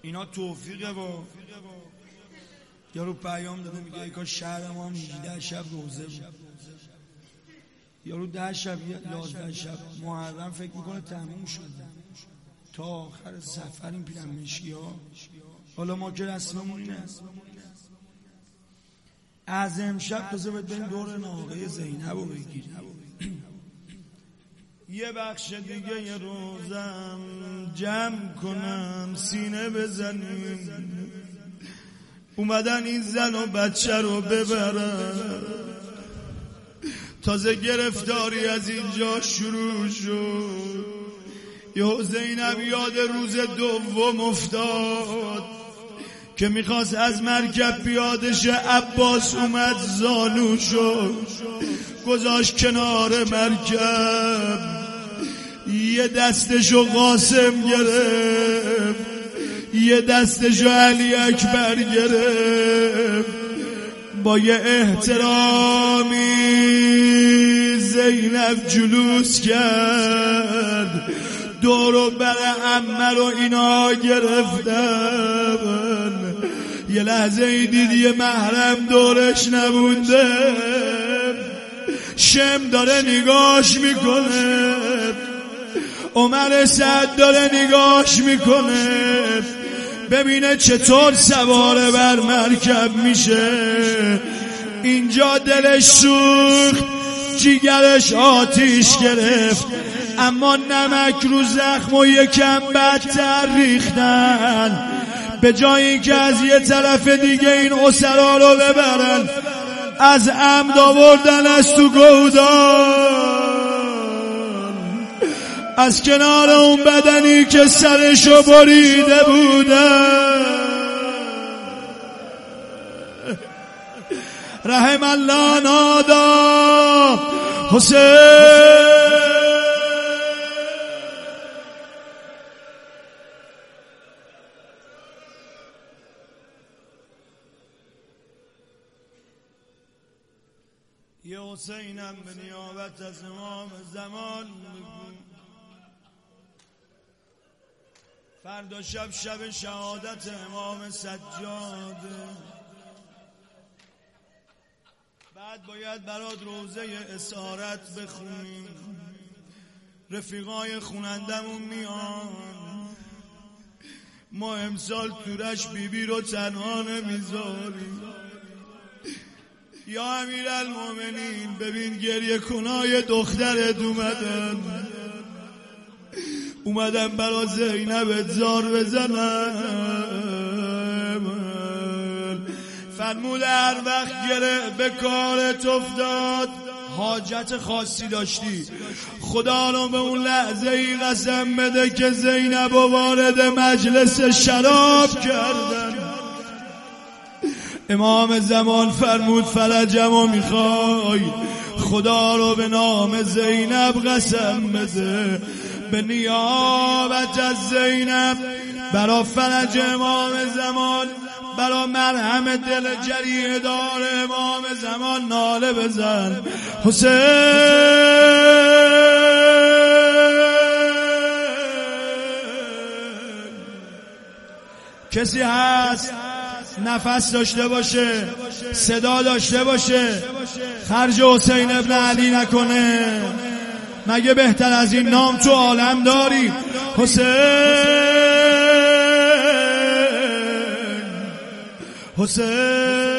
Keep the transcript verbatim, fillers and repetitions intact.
اینا توفیقه و یارو پیام داده میگه ای کاش شهر ما هجده شب روزه بود. یارو ده شب یازده شب محرم فکر میکنه تموم شده تا آخر سفر این پیرمشکی ها. حالا ما که رسممون اینه از امشب بذار بریم دور ناقه زینب رو بگیریم. یه بخش دیگه یه روزم جمع کنم سینه بزنیم، اومدن این زن و بچه رو ببرن. تازه گرفتاری از اینجا شروع شد. یه زینب یاد روز دوم افتاد که میخواست از مرکب پیادش، عباس اومد زانو شد گذاشت کنار مرکب، یه دستشو قاسم گرفت یه دستشو علی اکبر گرفت، با یه احترامی زینب جلوس کرد، دورو بر عمه رو اینا گرفتن. یه لحظه ای دید یه محرم دورش نبونده، شم داره نگاش میکنه، عمر سعد داره نگاش میکنه ببینه چطور سوار بر مرکب میشه. اینجا دلش سوخت، جیگرش آتیش گرفت، اما نمک رو زخم و یکم بدتر ریختن. به جای اینکه از یه طرف دیگه این اسرا رو ببرن، از عمد آوردن از تو گودان، از کنار اون بدنی که سرشو بریده بودن. رحم الله نادا حسین. یه حسینم به نیابت از امام زمان بگو. فردا شب شب شهادت امام سجاده، بعد باید برات روزه اسارت بخونیم. رفیقای خونندمون میان، ما امسال تورش بیبی بی رو تنها نمیذاریم. یا امیرالمومنین ببین گریه کنای دخترت اومدن، اومدن برا زینب زار بزنن. فرمود هر وقت گره به کارت افتاد، حاجت خاصی داشتی، خدا رو به اون لحظه ای قسم بده که زینب رو وارد مجلس شراب کردن. امام زمان فرمود فرجمو میخوای، خدا رو به نام زینب قسم بده، به نیابت از زینب برا فرج امام زمان، برا مرهم دل جریه دار امام زمان ناله بزن. حسین کسی هست نفس داشته باشه، صدا داشته باشه، خرج حسین ابن علی نکنه؟ مگه بهتر از این نام تو عالم داری؟ حسین حسین